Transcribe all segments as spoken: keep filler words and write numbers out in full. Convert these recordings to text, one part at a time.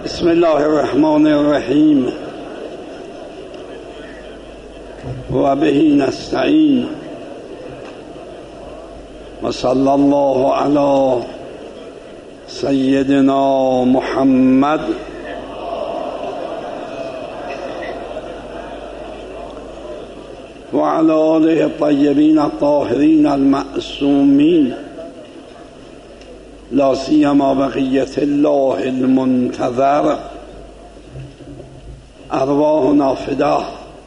بسم الله الرحمن الرحیم و به نستعین و صلی الله علی سیدنا محمد و علی آله الطیبین الطاهرین المعصومین لا سیما بقیة الله المنتظر ارواحنا فداه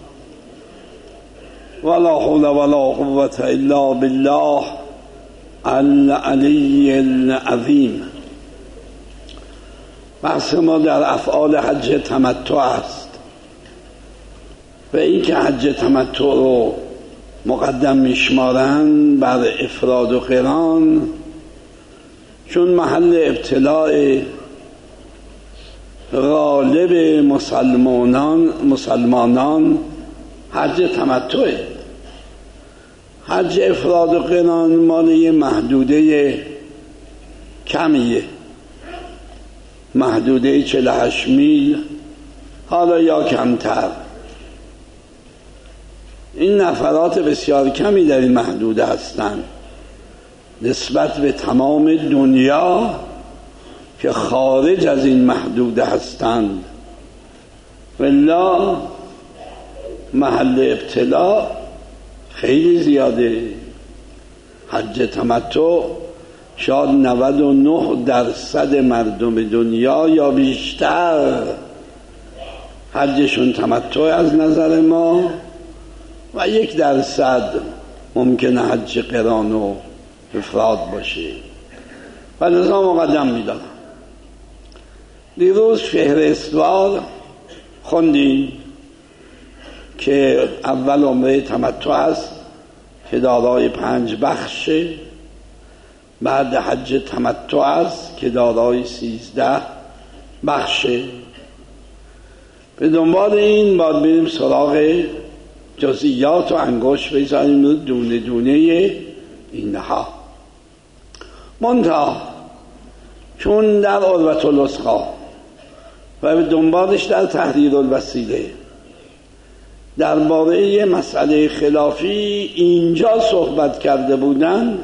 ولا حول ولا قوة الا بالله العلی العظیم. بحث ما در افعال حج تمتع است و این که حج تمتع رو مقدم میشمارند بر افراد و قران، چون محل ابتلاع غالب مسلمانان مسلمانان حج تمتعه. حج افراد و قران مال یه محدوده کمیه، محدوده چهل و هشت میل حالا یا کمتر. این نفرات بسیار کمی در این محدوده هستند نسبت به تمام دنیا که خارج از این محدوده هستند. والله محل ابتلا خیلی زیاده. حج تمتع شاید نود و نه درصد مردم دنیا یا بیشتر حجشون تمتع از نظر ما و یک درصد ممکنه حج قران و افراد باشه و نظام مقدم میدارم. دیروز فهرستوار خوندیم که اول عمره تمتع است که دارای پنج بخشه، بعد حج تمتع است که دارای سیزده بخشه. به دنبال این باید بریم سراغ جزئیات و انگشت بزنیم دونه دونه اینها. منتها چون در عروة الوثقی و به دنبالش در تحریر الوسیله درباره یه مسئله خلافی اینجا صحبت کرده بودن،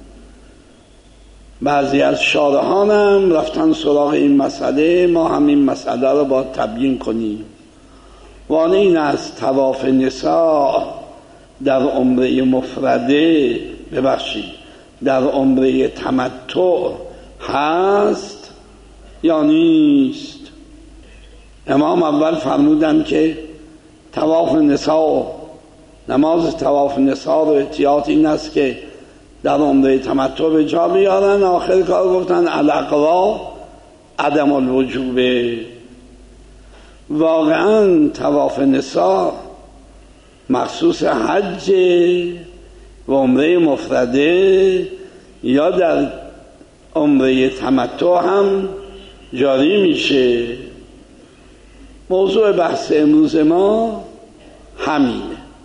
بعضی از شارحان هم رفتن سراغ این مسئله، ما هم این مسئله رو باید تبیین کنیم. و آن این است طواف نساء در عمره مفرده ببخشید در عمره تمتع هست یا نیست. امام اول فرمودن که طواف نساء، نماز طواف نساء رو احتیاط این است که در عمره تمتع به جا بیارن. آخر کار گفتن الاقوا عدم الوجوب. واقعا طواف نساء مخصوص حج و عمره مفرده یا در عمره تمتع هم جاری میشه. موضوع بحث امروز ما همینه.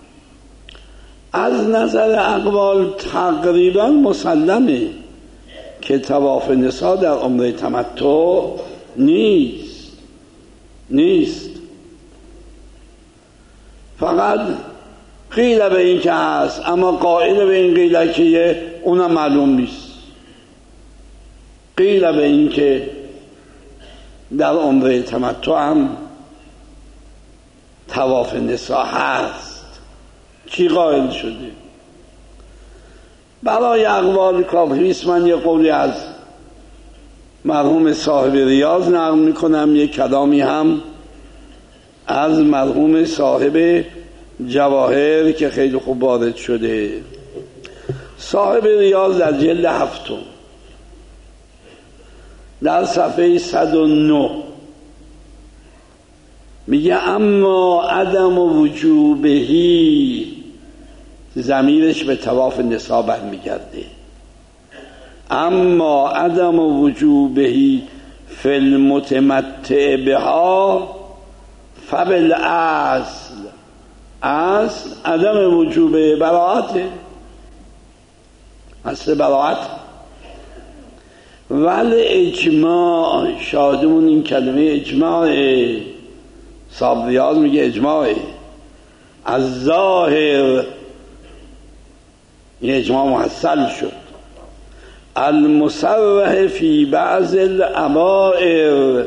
از نظر اقوال تقریبا مسلمه که طواف نساء در عمره تمتع نیست نیست فقط قیل به این که هست، اما قائل به این قیل که اونم معلوم نیست. قیل به این که در عمره تمتع هم طواف نساء هست. کی قائل شده؟ برای اقوال کافیست من یه قولی از مرحوم صاحب ریاض نقل میکنم، یک کلامی هم از مرحوم صاحب جواهر که خیلی خوب وارد شده. صاحب ریاض در جلد هفتم در صفحه صد و نه میگه اما عدم وجوبهی، ضمیرش به طواف نساء برمیگرده، اما عدم وجوبهی فی المتمتع بها فبالاصل، اصل عدم وجوب براعته، اصل براعت ول اجماع، شاهدمون این کلمه اجماع، صابریاز میگه اجماع از ظاهر، این اجماع محصل شد. المصرح فی بعض الابائر،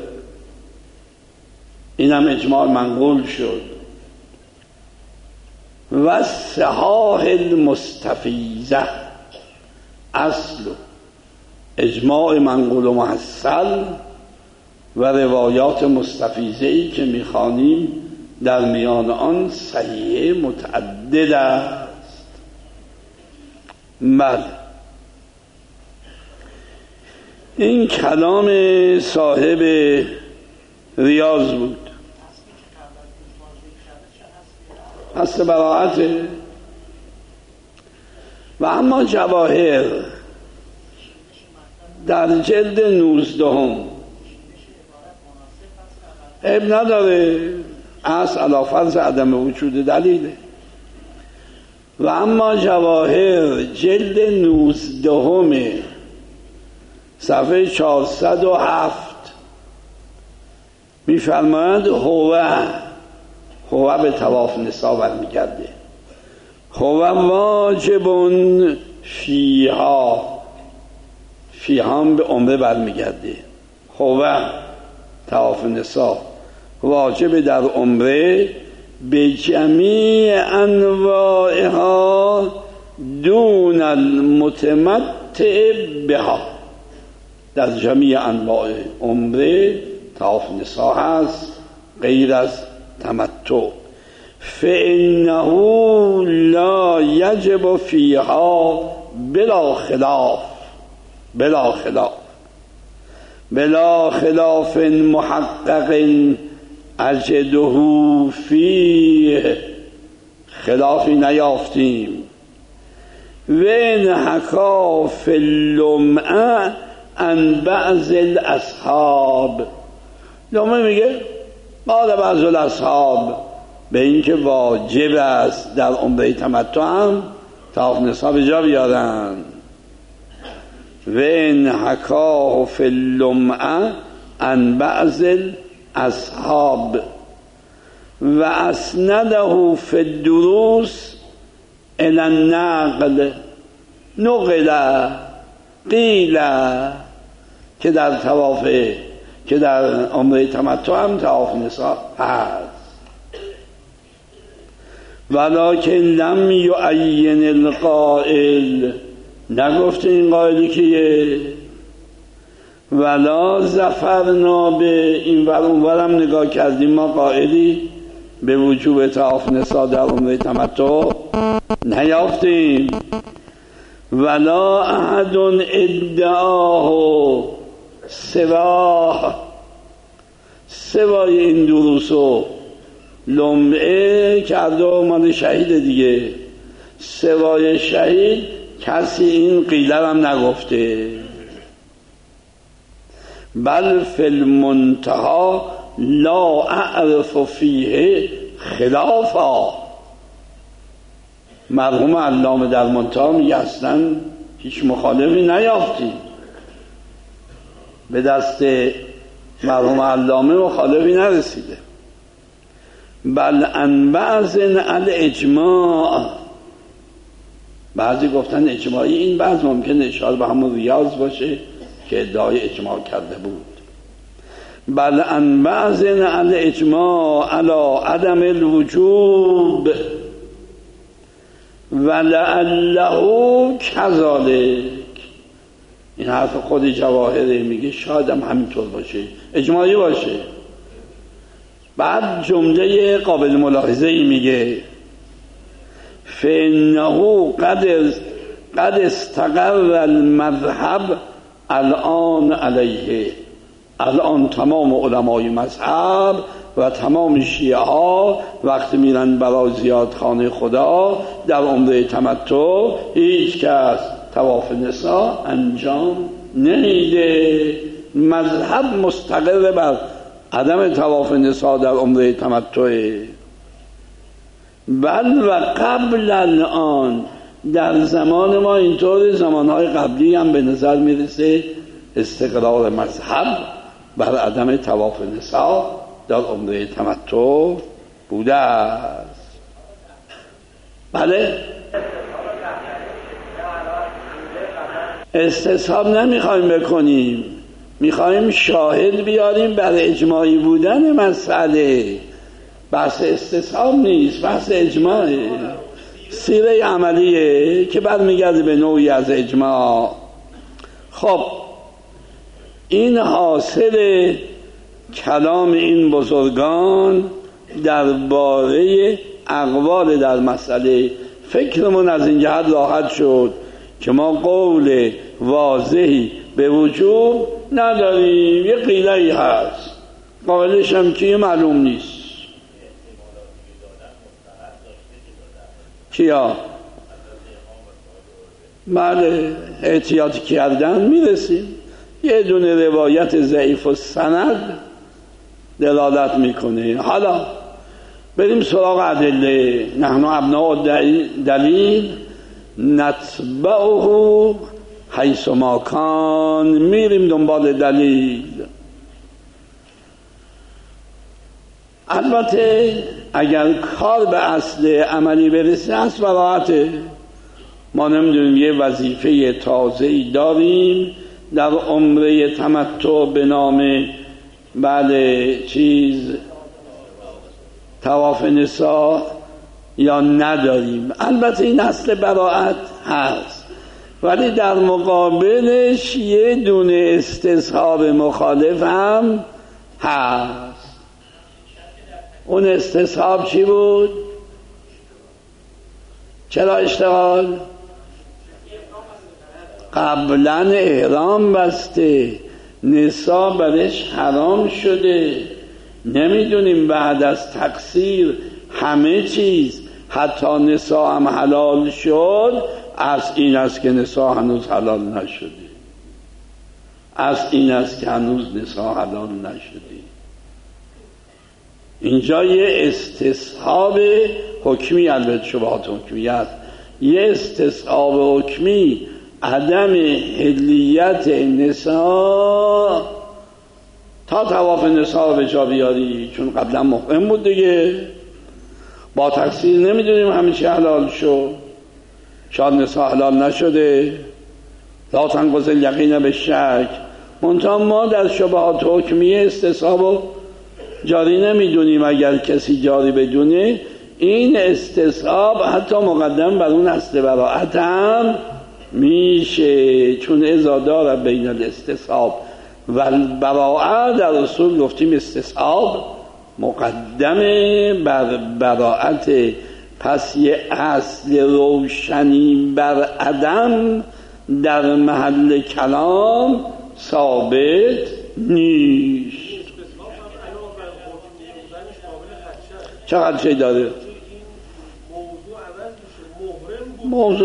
این هم اجماع منقول شد. و صحاح المستفیضه، اصل اجماع منقول و محصل و روایات مستفیضه‌ای که میخوانیم در میان آن صحیح متعدد است. بله، این کلام صاحب ریاض بود. اصل براعته. و اما جواهر در جلد نوزدهم عیب نداره، اصل علی فرض عدم وجود دلیله. و اما جواهر جلد نوزدهم صفحه چهارصد و هفت میفرماید هو هو به طواف نسا برمیگرده. هو واجبون فیها، فیها به عمره برمیگرده. هو طواف نسا واجب در عمره به جمیع انواعها دون المتمتع بها، در جمیع انواع عمره طواف نسا هست غیر از تمتع. فإنه لا یجب فیها بلا خلاف، بلا خلاف بلا خلاف محقق اجده فیه، خلافی نیافتیم. و ان حکا فی اللمعه عن بعض الاصحاب، لمعه میگه قال بعض الاصحاب به اینکه واجب است در عمره تمتع هم طواف نسا به جا بیارن. و ان حکا فی اللمعه عن بعض الاصحاب و اسنده فی الدروس الی النقل، نقل قیل که در طواف که در عمره تمتع هم طواف نسا هست. ولکن لم یعین القائل، نگفته این قائلی که ولا ظفرنا به این ور اون ورم نگاه کردیم ما قائلی به وجوب طواف نسا در عمره تمتع نیافتیم. ولا احد ادعاه سواه، سوای این دروس و لمعه کرده و مال شهید دیگه، سوای شهید کسی این قیله هم نگفته. بل فی المنتها لا اعرف فیه خلافا، مرحوم علامه در منتها میگه اصلا هیچ مخالفی نیافتی، به دست مرحوم علامه مخالفی نرسیده. بل ان بعض الاجماع، بعضی گفتن اجماعی، این بعض ممکنه اشاره به همون ریاض باشه که ادعای اجماع کرده بود. بل ان بعض الاجماع علی عدم الوجوب ولعله کذالک، این حرف خود جواهره، میگه شاید هم همینطور باشه، اجماعی باشه. بعد جمله قابل ملاحظه ای میگه فإنه قد قد استقر المذهب الان علیه، الان تمام علمای مذهب و تمام شیعه ها وقتی میرن برای زیارتخانه خدا در عمره تمتع هیچ کس طواف نسا انجام نمیده. مذهب مستقر بر عدم طواف نسا در عمره تمتع. بل و قبل الان، در زمان ما اینطور، زمانهای قبلی هم به نظر میرسه استقرار مذهب بر عدم طواف نساء در عمره تمتع بوده است. بله، استصحاب نمیخوایم بکنیم، میخوایم شاهد بیاریم بر اجماعی بودن مسئله. بحث استصحاب نیست، بحث اجماعه، سیره عملیه که برمیگرده به نوعی از اجماع. خب این حاصل کلام این بزرگان درباره اقوال در مسئله. فکرمون از این جهت راحت شد که ما قول واضحی به وجوب نداریم، یه قیله‌ای هست، قائلش هم که معلوم نیست. کیا؟ بله، احتیاط کردن میرسیم. یه دونه روایت ضعیف و سند دلالت میکنه. حالا بریم سراغ ادله. نحن ابناء دلیل نتبعه حیث ما کان، میریم دنبال دلیل. البته اگر کار به اصل عملی برسه اصل براعته. ما نمیدونیم یه وظیفه تازه‌ای داریم در عمره تمتع به نام بله چیز طواف نساء یا نداریم. البته این اصل براعت هست، ولی در مقابلش یه دونه استصحاب مخالف هم هست. اون استصحاب چی بود؟ چرا اشتغال؟ قبلا احرام بسته، نساء برش حرام شده. نمیدونیم بعد از تقصیر همه چیز حتی نساء هم حلال شد. از این است که نساء هنوز حلال نشده، از این است که هنوز نساء حلال نشده. اینجا یه استصحاب حکمی، البته شبهات حکمی است، یه استصحاب حکمی عدم حلیت نساء تا طواف نساء به جا بیاری، چون قبلا محرم بود دیگه، با تقصیر نمیدونیم همیشه حلال شد، شاید نساء حلال نشده. لا تنقض الیقین بالشک. منتها ما در شبهات حکمیه استصحاب جاری نمیدونیم. اگر کسی جاری بدونه این استصحاب حتی مقدم بر اون اصل براعت هم میشه، چون اذا دار بین الاستصحاب و البراعت در اصول گفتیم استصحاب مقدمه بر براعت. پس یه اصل روشنی بر عدم در محل کلام ثابت نیست. چقدر چه داره؟ موضوع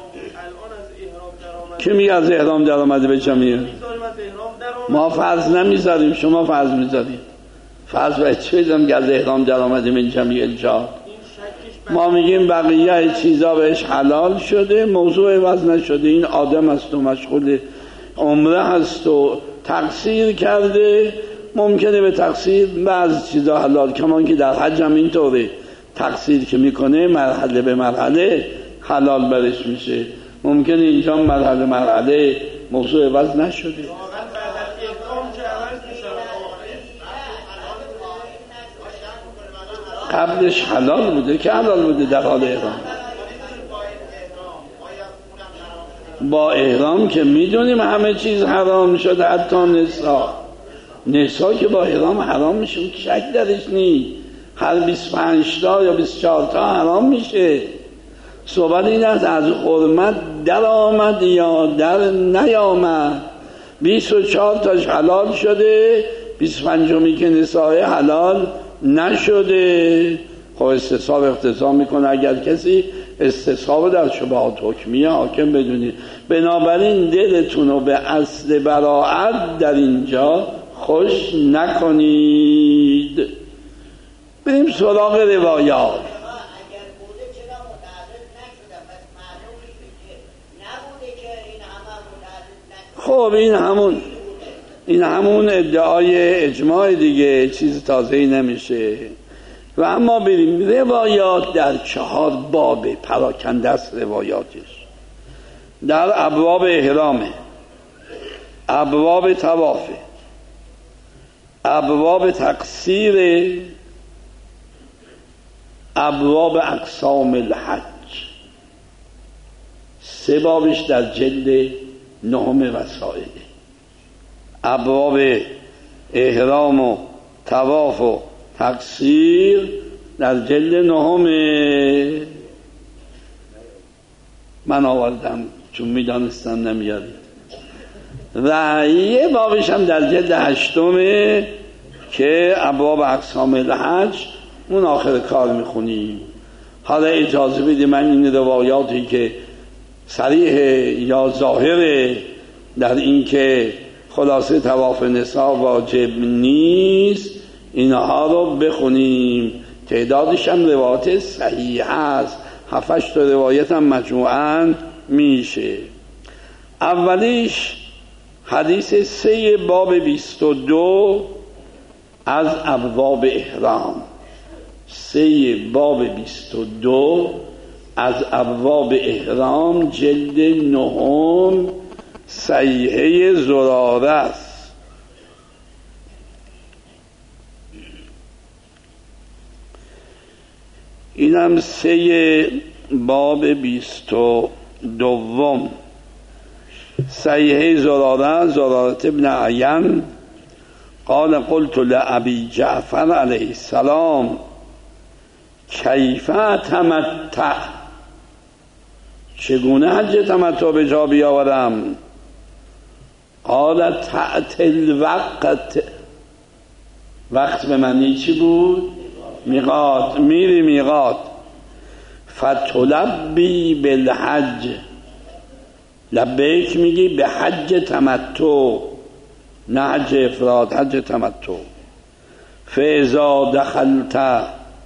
که میگه از احرام در آمده به جمعیه؟ ما فرض نمیذاریم، شما فرض میذاریم. فرض باید چه بیدم که از احرام در آمده من جمعیه الجاد. ما میگیم بقیه چیزا بهش حلال شده، موضوع عوض نشده. این آدم است و مشغول عمره هست و تقصیر کرده، ممکنه به تقصیر بعض چیزا حلال، کمان که در حج هم اینطوره، تقصیر که میکنه مرحله به مرحله حلال برش میشه. ممکنه اینجا مرحله مرحله موضوع عوض نشده. قبلش حلال بوده که حلال بوده در حال احرام. با احرام که میدونیم همه چیز حرام شده، حتی نساء. نساء که با احرام حرام میشه، شک درش نیست. هر بیست و پنج تا یا بیست و چهار تا حرام میشه. صحبت این است از حرمت در آمد یا در نیامد. بیست و چهار تاش حلال شده، بیست و پنجمی که نساء حلال نشده. خب استصحاب اقتضا میکنه اگر کسی استصحاب در شبهات حکمیه حاکم بدونید. بنابراین دلتون رو به اصل براعت در اینجا خوش نکنید. بریم سراغ روایات. خب خب این همون این همون ادعای اجماع دیگه، چیز تازه‌ای نمیشه. و اما بریم روایات در چهار باب پراکنده است روایاتش. در ابواب احرامه، ابواب طوافه، ابواب تقصیر، ابواب اقسام الحج. سه بابش در جلد نهم وسائل. ابواب احرام و طواف و تقصیر در جلد نهم من آوردم چون میدانستم نمیارید. و یه بابش هم در جلد هشتمه که ابواب اقسام الحج، اون آخر کار میخونیم. حالا اجازه بدید من این روایاتی که صریح یا ظاهره در این که خلاصه طواف نساء واجب نیست، اینها رو بخونیم. تعدادش هم روایت صحیح است، هفتش تا روایت هم مجموعاً میشه. اولیش حدیث سه باب بیست و دو از ابواب احرام. سه باب بیست و دو از ابواب احرام، جلد نهم، صحیحه زراره است. اینم سه باب بیست و دوم، صحیحه زراره، زراره ابن عین قال قلت لأبی جعفر علیه السلام کیف اتمتع، چگونه حج تمتع به جا بیاورم؟ قال تأتی الوقت، وقت به معنی چی بود؟ میقات، میری میقات. فتلبی بالحج، لبیک میگی به حج تمتع، نه حج افراد، حج تمتع. فاذا دخلت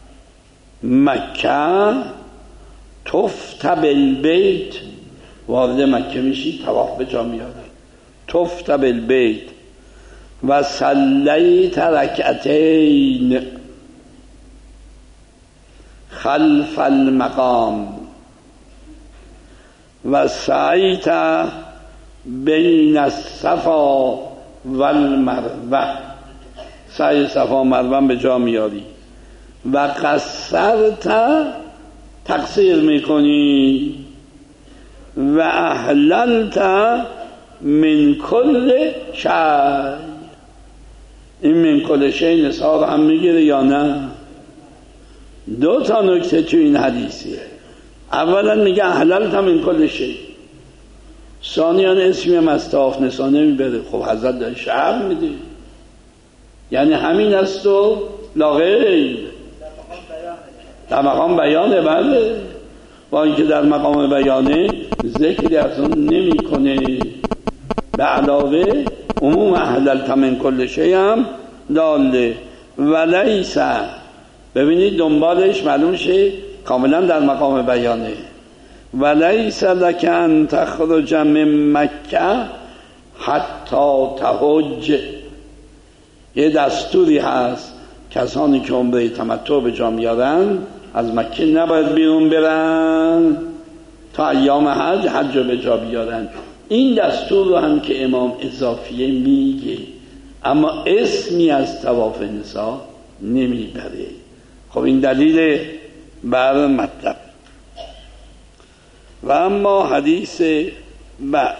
مکه طفت بالبیت، وارد مکه میشی طواف به جا میاری. طفت بالبیت و صلیت رکعتین خلف المقام و سعیت بین الصفا والمروه، سعی صفا و مروه به جا میاری. و قصرت، تقصیر میکنی. و احللت من کل شی، این من کل شی نصاب هم میگیره یا نه؟ دو تا نکته تو این حدیثیه. اولا میگه احللت من کل شی، ثانیان اسمی هم از طواف نسا نمیبره. خب حضرت داره شرح میده، یعنی همین است و لاغیر در مقام بیانه. بله، با اینکه در مقام بیانه ذکری از اون نمی کنه، به علاوه عموم احللت من کل شی هم داله. ولیس، ببینید دنبالش معلوم شه کاملا در مقام بیانه. ولیس لک ان تخرج من مکه حتی تحج، یه دستوری هست کسانی که عمره تمتع به جا میارن از مکه نباید بیرون برن تا ایام حج حج به جا بیارن. این دستور رو هم که امام اضافیه میگه، اما اسمی از طواف نساء نمیبره. خب این دلیل بر مطلب. و اما حدیث بعد،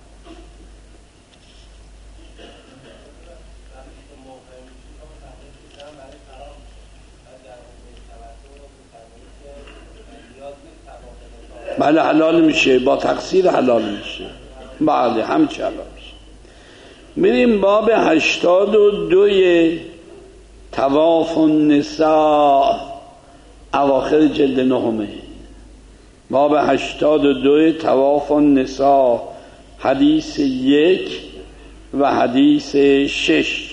بله حلال میشه، با تقصیر حلال میشه. بله همچه حلال میشه. میریم باب هشتاد و دوی طواف النساء، اواخر جلد نهمه. باب هشتاد و دوی طواف النساء، حدیث یک و حدیث شش.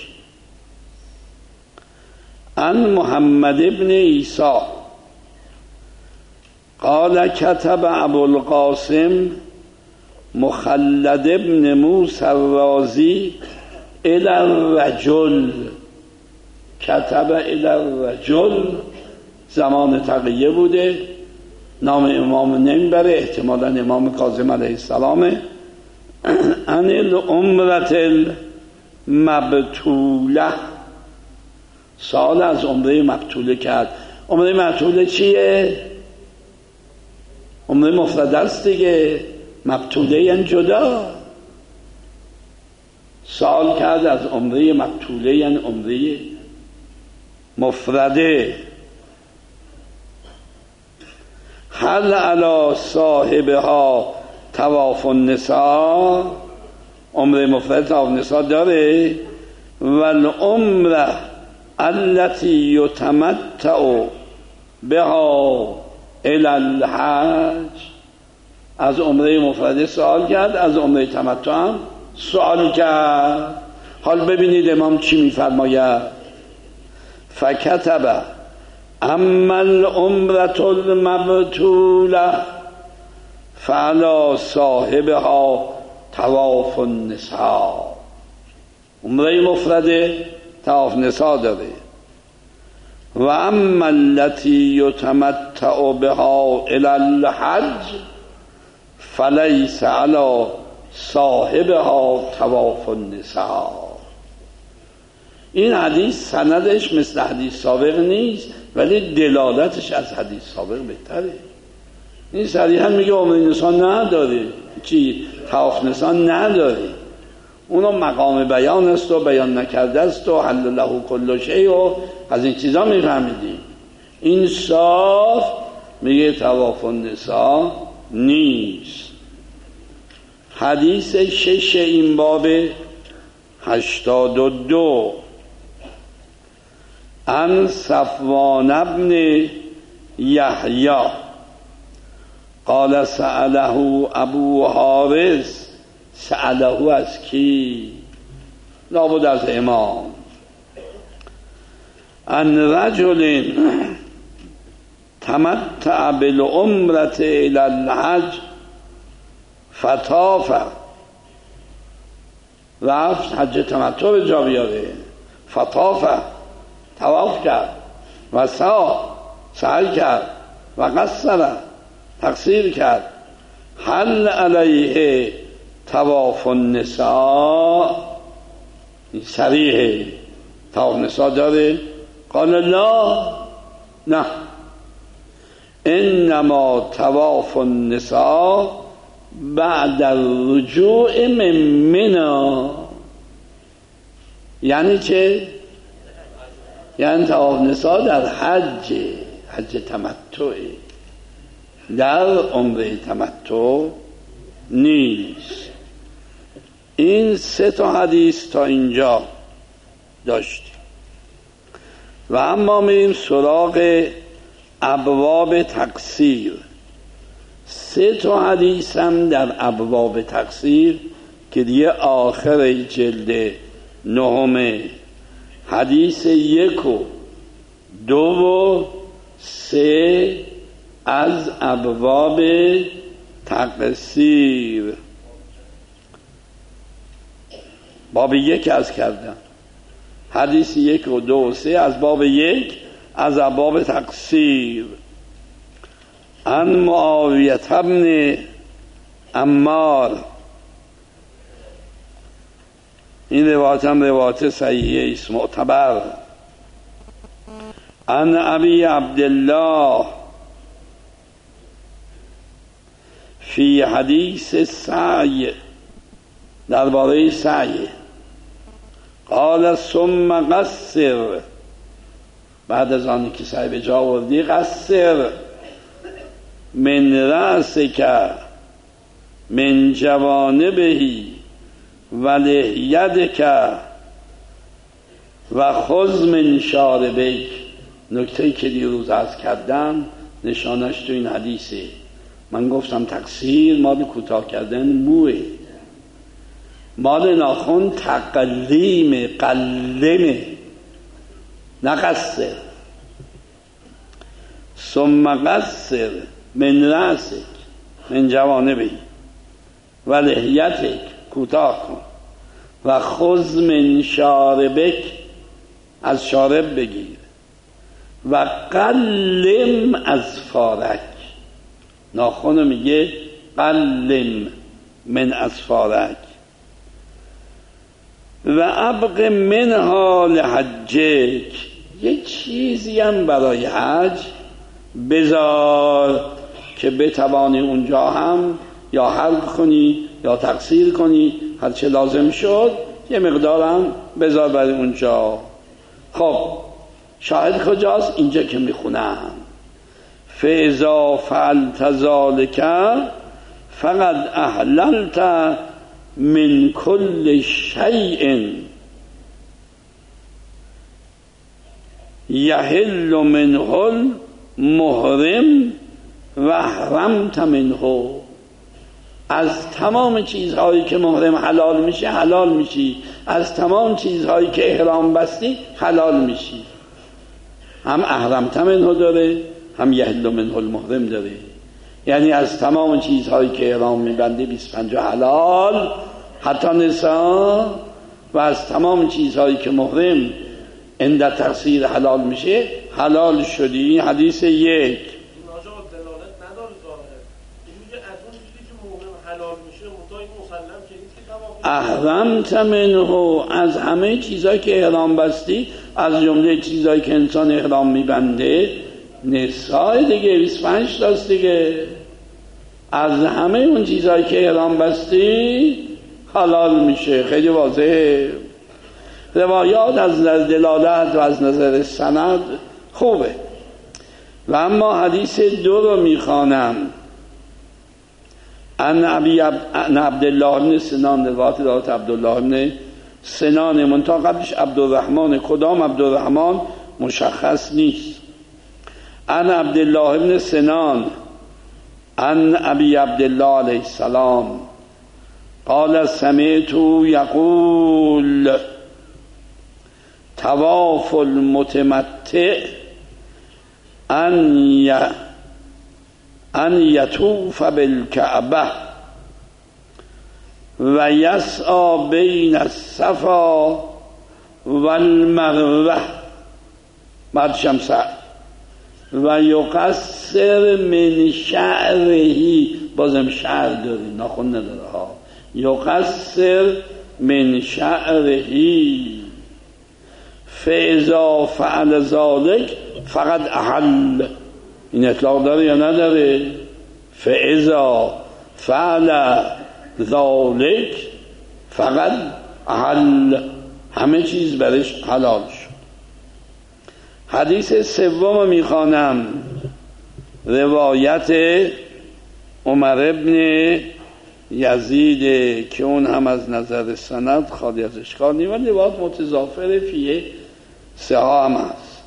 عن محمد ابن عیسی قال كتب ابو القاسم مخلد ابن موسی الرازی الی الرجل، کتب الی الرجل، زمان تقیه بوده، نام امام نمیبره، احتمالا امام کاظم علیه السلامه. عن العمرة المبتوله، سوال از عمره مبتوله کرد. عمره مبتوله چیه؟ عمره مفرد است دیگه، مبتوله یعنی جدا. سوال کرد از عمره مبتوله یعنی عمره مفرده. هل علی صاحبها طواف النساء، عمره مفرد طواف النساء داره. والعمره التي يتمتع بها الی الحج، از عمره مفرد سوال کرد، از عمره تمتع هم سوال کرد. حال ببینید امام چی میفرماید. فکتب اما العمرة المبتوله فعلی صاحبها طواف النساء، عمره مفرده طواف نساء داره. و اما التي يتمتع بها الى الحج فليس على صاحبها طواف النساء. این حدیث سندش مثل حدیث سابق نیست، ولی دلالتش از حدیث سابق بهتره. این صریحا میگه عمره نساء نداره، چی طواف نساء نداره، اونو مقام بیان است و بیان نکرده است و حل له کل شیء و از این چیزا میفهمیدیم. این صاف میگه طواف النساء نیست. حدیث شش این باب هشتاد و دو. عن صفوان ابن یحیی قال سأله ابو حارث، سأله از کی؟ لابد از امام. ان رجل تمتع بالعمرة الى الحج فطاف، رفت حج تمتع به جا بیاره، فطاف طواف کرد، و سعی سعی کرد، و قصر تقصیر کرد. هل علیه طواف النساء، این صریحه طواف نساء داره؟ قال لا، نه، انما طواف النساء بعد الرجوع من منی. یعنی چه؟ یعنی طواف نساء در حج، حج تمتع، در عمره تمتع نیست. این سه تا حدیث تا اینجا داشتیم و اما میریم سراغ ابواب تقصیر. سه تا حدیث هم در ابواب تقصیر که دیگه آخر جلد نهمه. حدیث یک و دو و سه از ابواب تقصیر. باب یک از کردم، حدیث یک و دو و سه از باب یک از ابواب تقصیر. عن معاویه ابن عمار، این روایت هم روایت صحیحه است، معتبر. عن ابی عبدالله فی حدیث سعی، درباره سعی، قال ثم قصر، بعد از آنی که سعی به جا آوردی قصر من رأسک من جوانبه و لحیتک و خذ من شاربک. نکته‌ای که دیروز عرض کردم نشانش تو این حدیثه. من گفتم تقصیر مال کوتاه کردن موه، مال ناخن تقلیم قلمه، نه قصر. ثم قصر من رأسک من جوانبه، و لحیتک کوتاه کن و خذ من شاربک از شارب بگیر و قلم از فارک ناخن میگه قلم من از فارک و ابق منها لحجک یه چیزی هم برای حج بذار که بتوانی اونجا هم یا حلق کنی یا تقصیر کنی، هر چه لازم شد یه مقدارم بذار برای اونجا. خب شاهد کجاست؟ اینجا که میخونم فاذا فعلت ذلک فقد احللت من کل شیء یحل منه المحرم و احرمت منه. از تمام چیزهایی که محرم حلال میشه حلال میشی، از تمام چیزهایی که احرام بستی حلال میشی. هم احرمت منه داره، هم یحل منه المحرم داره. یعنی از تمام چیزهایی که احرام میبندی بیست و پنج حلال حتی نساء، و از تمام چیزهایی که محرم عند تقصیر حلال میشه حلال شدی. این حدیث یک. احرمت منه از همه چیزایی که احرام بستی، از جمله چیزایی که انسان احرام میبنده نساء دیگه، بیست و پنج تاست دیگه. از همه اون چیزایی که احرام بستی حلال میشه. خیلی واضحه. روایات از نظر دلالت و از نظر سند خوبه. و اما حدیث دو رو میخوانم. ان ابی عبدالله بن سنان، روایت روایت عبدالله بن سنان، منتها قبلش عبدالرحمن. کدام عبدالرحمن مشخص نیست. ان عبدالله بن سنان ان ابی عبدالله علیه السلام قال سمعت یقول طواف المتمتع ان ی ان یطوف بالکعبه و یسعی بین الصفا والمروه بعدش هم سعی و یقصر من شعرهی، بازم شعر داری ناخن نداره ها، یقصر من شعرهی فاذا فعل ذلك فقد احل. این اطلاق داره یا نداره؟ فاذا فعل ذلك فقد احل، همه چیز برش حلال شد. حدیث سوم میخوانم، روایت عمر ابن یزید که اون هم از نظر سند خالی از اشکال نیست، ولی روایت متضافر فیه سها هم هست.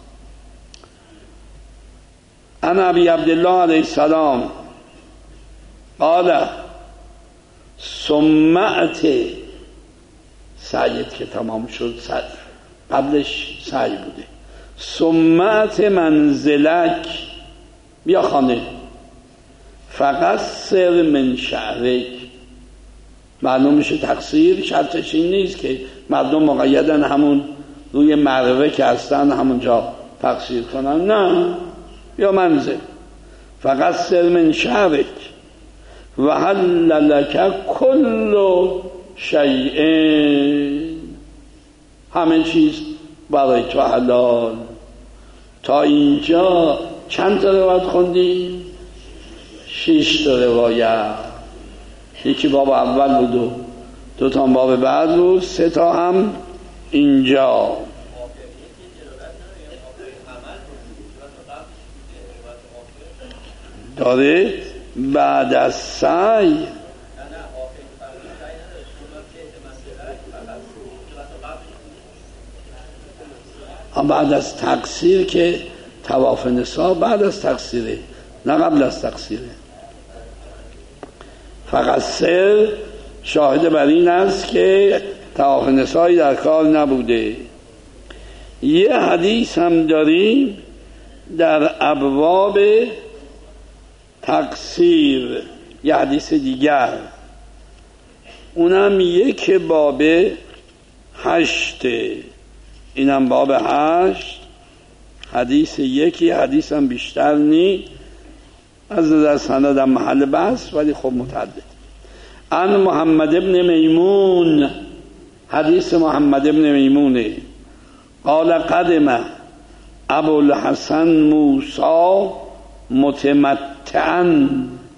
ان ابی عبدالله علیه السلام قال سمعت سعیت که تمام شد، سعی قبلش سعی بوده. سمعت منزلک بیا خانه فقط سر من شعرک. معلوم میشه تقصیر شرطش این نیست که مردم مقیدن همون روی مروه که هستن همونجا تقصیر کنن، نه، یا منزل فقط سر من شعرک و حل لک کل شیء، همه چیز برای تو حلال. تا اینجا چند تا روایت خوندیم؟ شش تا روایت. یکی باب اول بود و دو تا باب بعد بود، سه تا هم اینجا. داره بعد از سعی بعد از تقصیر که طواف نساء بعد از تقصیره، نه قبل از تقصیره. فقط سر شاهد بر این است که طواف نساء در کار نبوده. یه حدیث هم داریم در ابواب تقصیر، یه حدیث دیگر اونم یک باب هشته، اینم باب هشت، حدیث یکی، حدیث هم بیشتر نی، از نظر سند هم محل بحث ولی خب متعدد. عن محمد ابن میمون، حدیث محمد ابن میمونه، قال قدم ابو الحسن موسی متمتعا،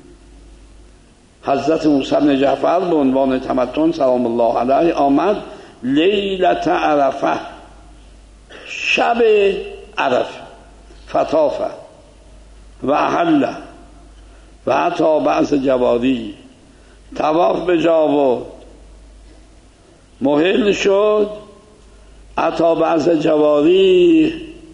حضرت موسی بن جعفر به عنوان تمتع سلام الله علیه آمد لیلت عرفه، شب عرفه، فطافه و احل و عطا بعض جواری، طواف به جا بود، محل شد، عطا بعض جواری،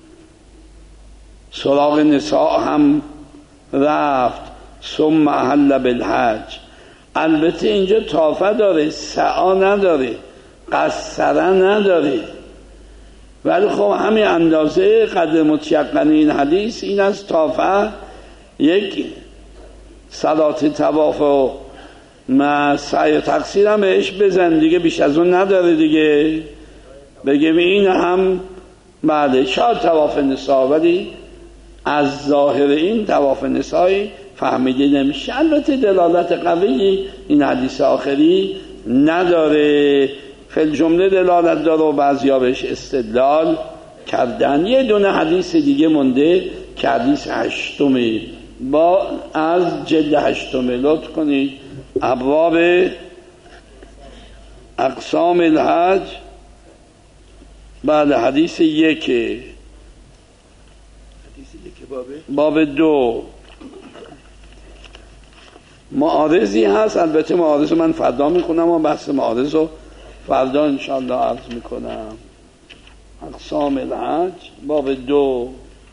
سراغ نساء هم رفت، ثم احل بالحج. البته اینجا طافه داره، سعا نداره، قصره نداره، ولی خب همین اندازه قدر متیقن این حدیث این از طافه یک صلات طواف و سعی تقصیر هم بهش بزن دیگه، بیش از اون نداره دیگه، بگیم این هم بعد شاید طواف نساء، ولی از ظاهر این طواف نسایی فهمیده نمیشه. البته دلالت قوی این حدیث آخری نداره، فی جمله دلالت داره و بعضیا بهش استدلال کردن. یه دونه حدیث دیگه مونده که حدیث هشتمه، با از جلد هشتمه، لطف کنید ابواب اقسام الحج، بعد حدیث یک، باب دو معارضی هست. البته معارض من فردا میکنم و بحث معارض رو فردا انشاءالله عرض میکنم. اقسام الحج باب دو،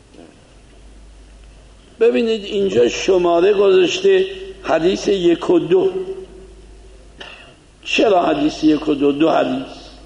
ببینید اینجا شماره گذاشته حدیث یک و دو. چرا حدیث یک و دو؟ دو حدیث،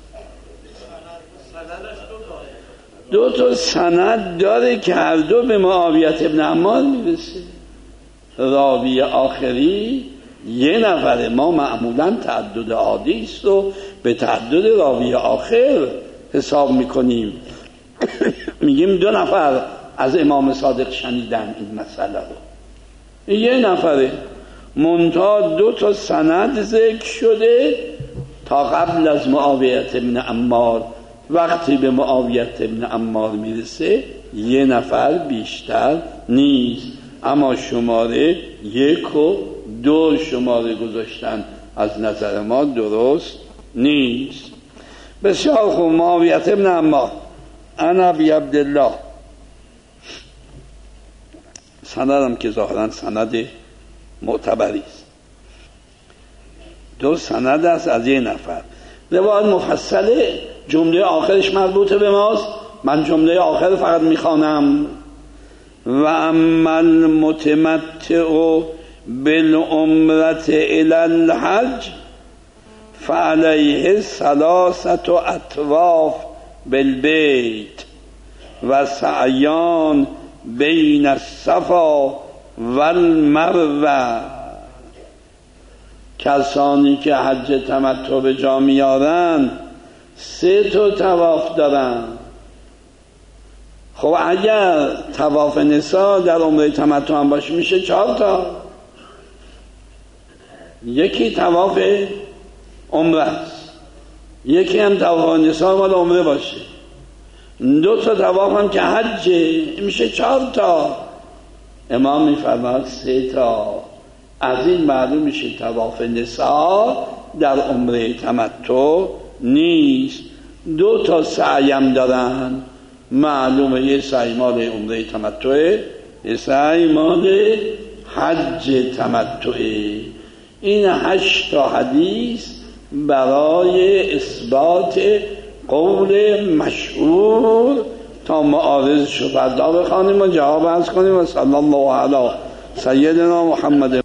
دو تا سند داره که هر دو به معاویت ابن عمار میرسه. راوی آخری یه نفره، ما معمولا تعدد حدیث رو به تعدد راوی آخر حساب میکنیم میگیم دو نفر از امام صادق شنیدن این مسئله رو، یه نفره منتها دو تا سند ذکر شده تا قبل از معاویت ابن عمار. وقتی به معاویت ابن عمار میرسه یه نفر بیشتر نیست، اما شماره یک و دو شماره گذاشتن از نظر ما درست نیست. بسیار خوب. معاویت ابن عمار انا ابی عبدالله، سندم که ظاهرا سند معتبری است، دو سند است از یه نفر. روایت مفصله، جمله آخرش مربوطه به ماست، من جمله آخر فقط میخوانم. و اما المتمتع بالعمرة الى الحج فعليه ثلاثة اطواف بالبيت و سعیان بین الصفا و المروه. کسانی که حج تمتع به جا میارن سه تا طواف دارن. خب اگر طواف نساء در عمره تمتع هم باشه میشه چهار تا. یکی طواف عمره است، یکی هم طواف نساء مال عمره باشه، دو تا طواف هم که حجه میشه چهار تا. امام میفرماد سه تا. از این معلوم میشه طواف نساء در عمره تمتع نیست. دو تا سعیم دارن، معلومه یه سعی مال عمره تمتعه، یه سعی مال حج تمتعه. این هشت تا حدیث برای اثبات قول مشهور تا معارض شو فردا بخوانیم و جواب عرض کنیم. و صلی الله علی سیدنا محمد.